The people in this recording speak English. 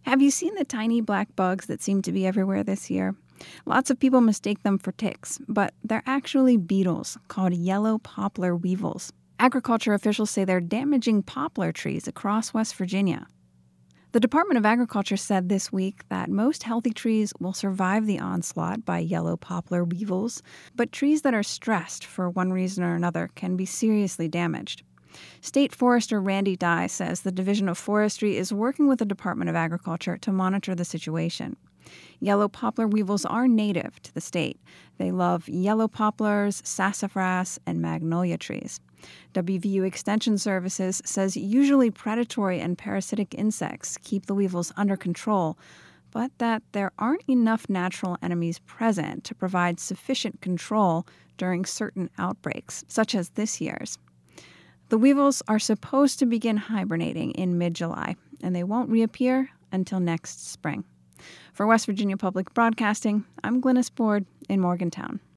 Have you seen the tiny black bugs that seem to be everywhere this year? Lots of people mistake them for ticks, but they're actually beetles called yellow poplar weevils. Agriculture officials say they're damaging poplar trees across West Virginia. The Department of Agriculture said this week that most healthy trees will survive the onslaught by yellow poplar weevils, but trees that are stressed for one reason or another can be seriously damaged. State Forester Randy Dye says the Division of Forestry is working with the Department of Agriculture to monitor the situation. Yellow poplar weevils are native to the state. They love yellow poplars, sassafras, and magnolia trees. WVU Extension Services says usually predatory and parasitic insects keep the weevils under control, but that there aren't enough natural enemies present to provide sufficient control during certain outbreaks, such as this year's. The weevils are supposed to begin hibernating in mid-July, and they won't reappear until next spring. For West Virginia Public Broadcasting, I'm Glynis Board in Morgantown.